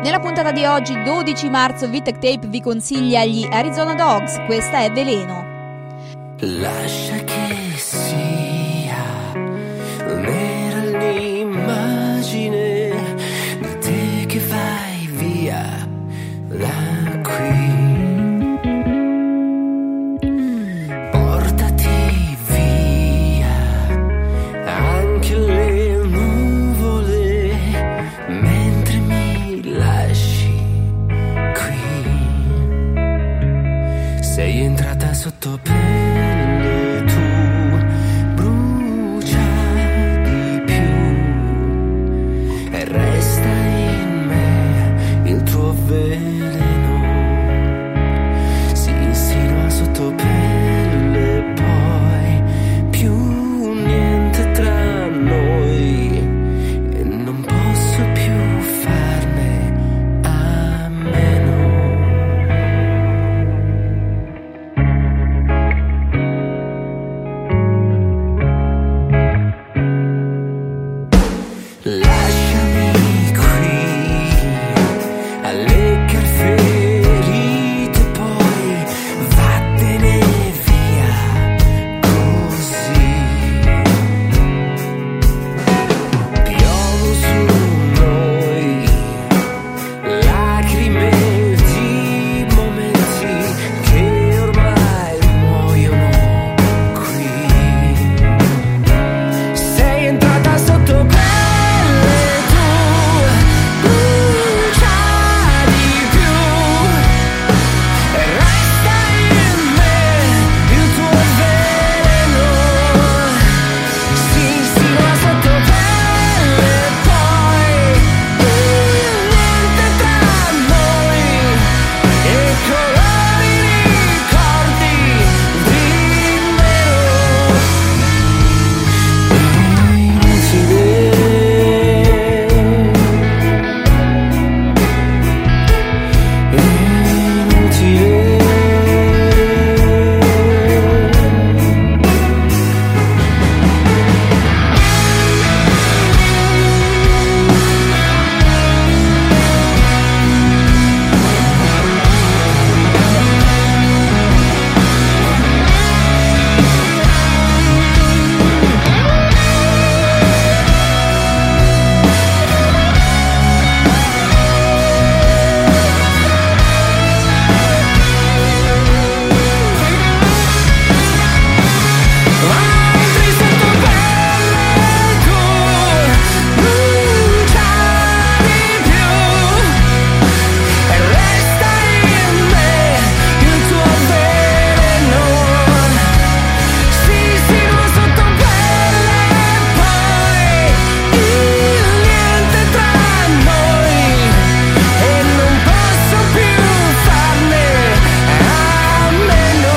Nella puntata di oggi, 12 marzo, Vitek Tape vi consiglia gli Arizona Dogs. Questa è Veleno. Lascia che sia, non era l'immagine di te che vai via da qui. Portati via anche le nuvole mentre mi lasci qui. Sei entrata sotto pelle, tu brucia di più e resta in me il tuo veleno. Si insinua sotto pelle, poi più niente tra noi e non posso più farne a meno. Lasciami qui a leccar ferite, poi vattene via così. Piovono su noi lacrime di momenti che ormai muoiono qui. Sei entrata sotto pelle, tu brucia di più e resta in me il tuo veleno. Si insinua sotto pelle, poi niente tra noi e colori ricordi di meno. Entri sotto pelle, tu brucia di più e resta in me il tuo veleno. Si insinua sotto pelle, poi niente tra noi e non posso più farne a meno.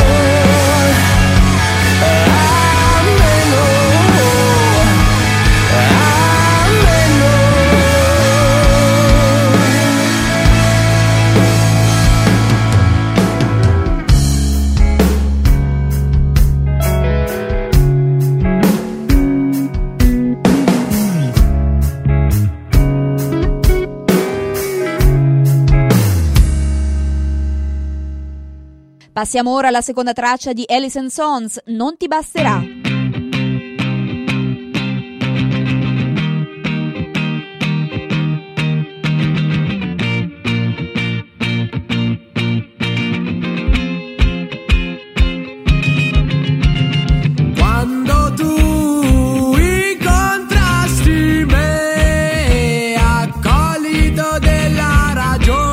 Passiamo ora alla seconda traccia di Alice & Sons, Non ti basterà. Quando tu incontrasti me a Collito della Ragione,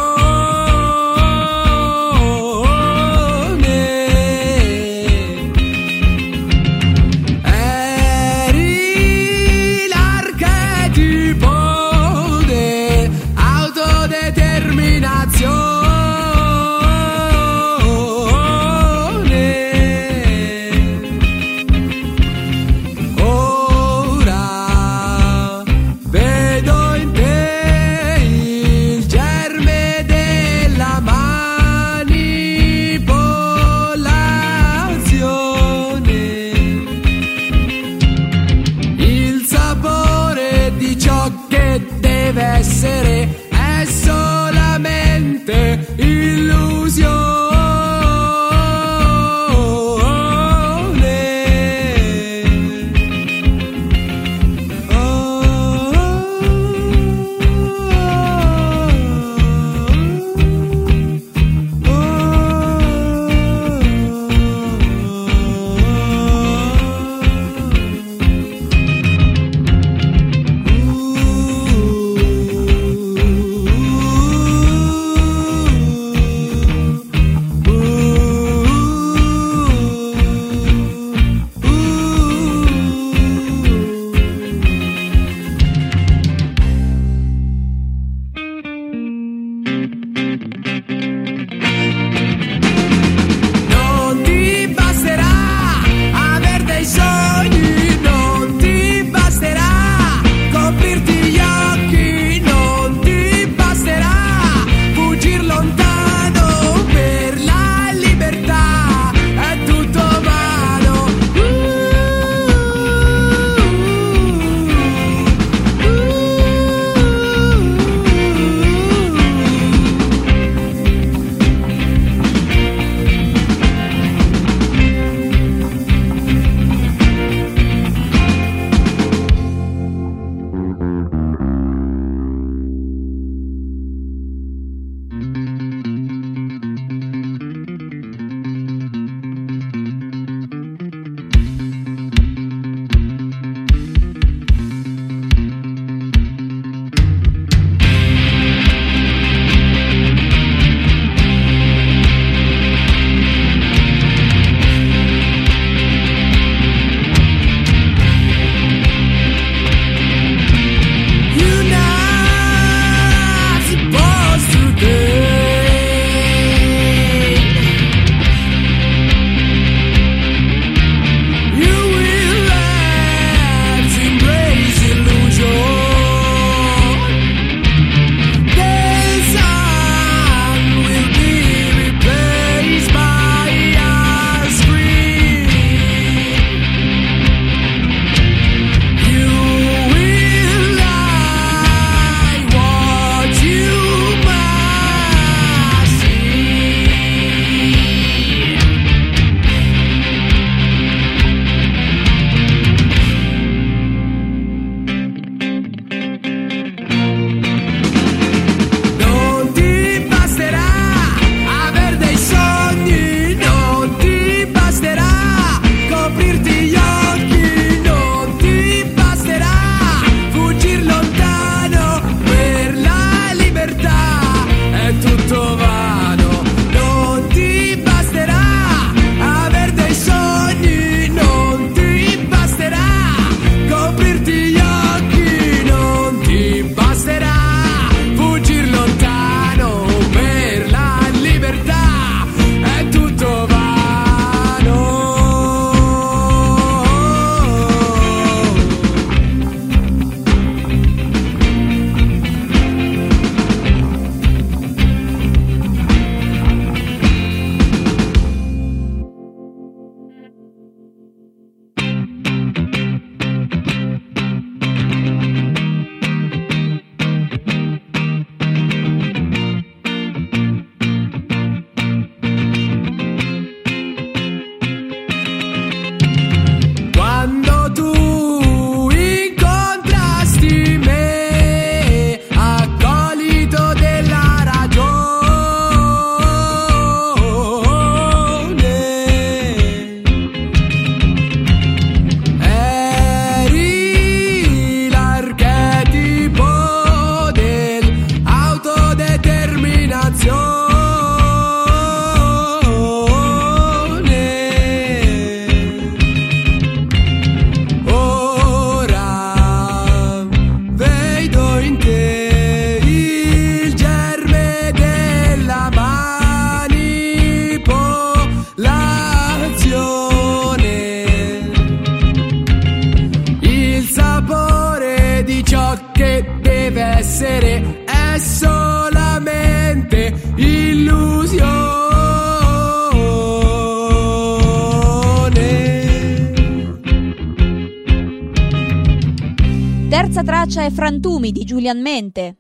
traccia è Frantumi di Giulian Mente.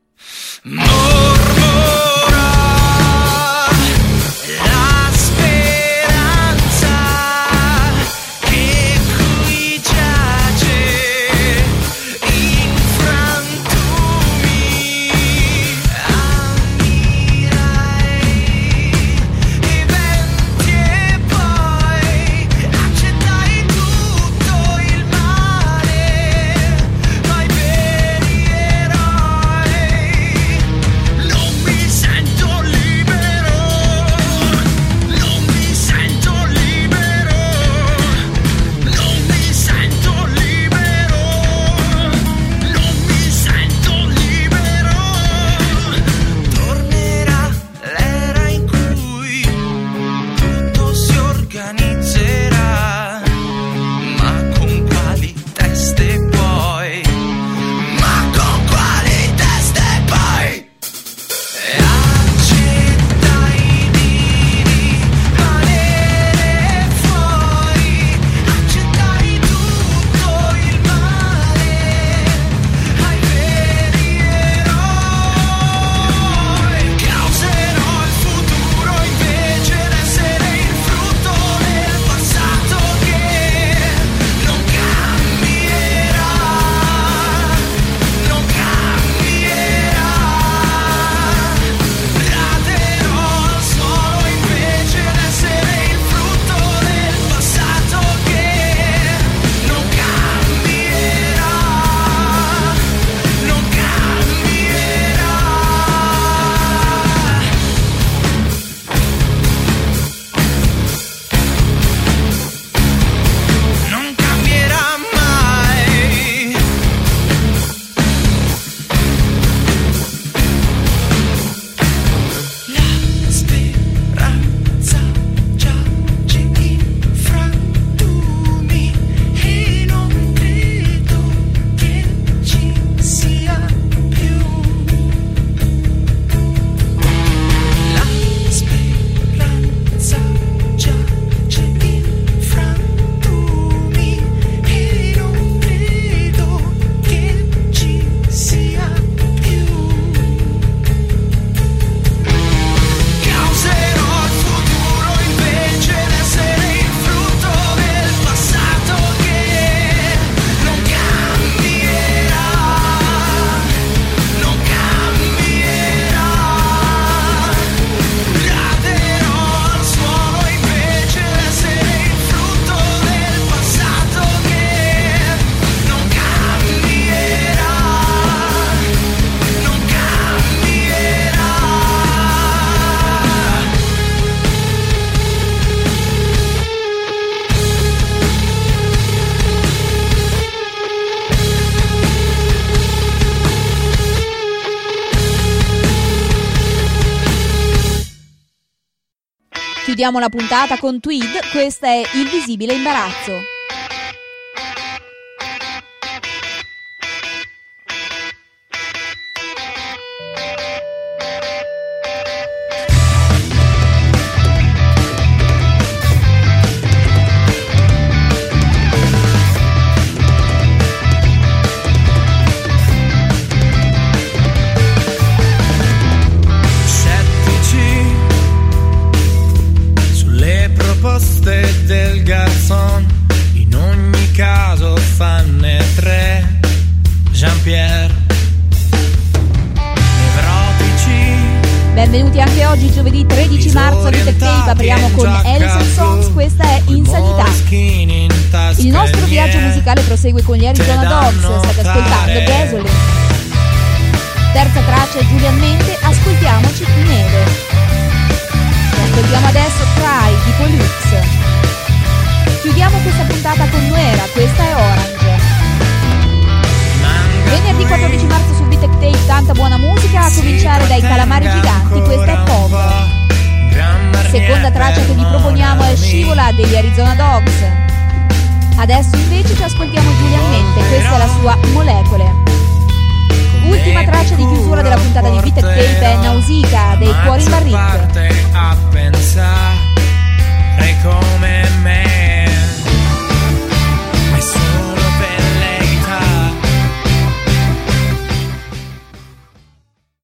La speranza che qui giace in frantumi, ammirai i venti e poi accettai tutto il male, ma i veri eroi non mi sento libero, non mi sento libero, non mi sento libero, non mi sento libero. Tornerà l'era in cui tutto si organizzerà, ma con quali teste poi? Ma con quali teste poi? Accettai di rimanere fuori, accettai tutto il male, ai veri eroi. Causerò il futuro invece d'essere il frutto del passato che non cambierà, non cambierà. Raderò al suolo invece d'essere il frutto del passato che non cambierà, non cambierà. Non cambierà mai. La speranza giace in frantumi e non credo che ci sia più. La speranza giace in frantumi e non credo che ci sia più. Causerò il futuro invece d'essere il frutto del passato che non cambierà, non cambierà. Raderò al suolo invece d'essere il frutto del passato che non cambierà, non cambierà. Chiudiamo la puntata con Tweed, questa è Il visibile imbarazzo. Scettici sulle proposte del garçon, in ogni caso fanne tre. Jean-Pierre, nevrotici. Benvenuti anche oggi, giovedì 13 marzo, a Vitec Tape. Apriamo con Alison Songs, questa è Insanità. Il nostro viaggio musicale prosegue con gli Arizona Dogs, state ascoltando Gasoline. Terza traccia è Giulian Mente, ascoltiamoci Neve. E ascoltiamo adesso Cry di Pollux. Chiudiamo questa puntata con Nuera, questa è Orange. Venerdì 14 marzo su Vitec Tape, tanta buona musica, a cominciare dai Calamari Giganti, questa è Pop. Seconda traccia che vi proponiamo è Scivola degli Arizona Dogs. Adesso invece ci ascoltiamo Giulian Mente, questa è la sua Molecole. Ultima traccia di chiusura della puntata di Vitec Tape è Nausicaa dei Cuori in Barrique.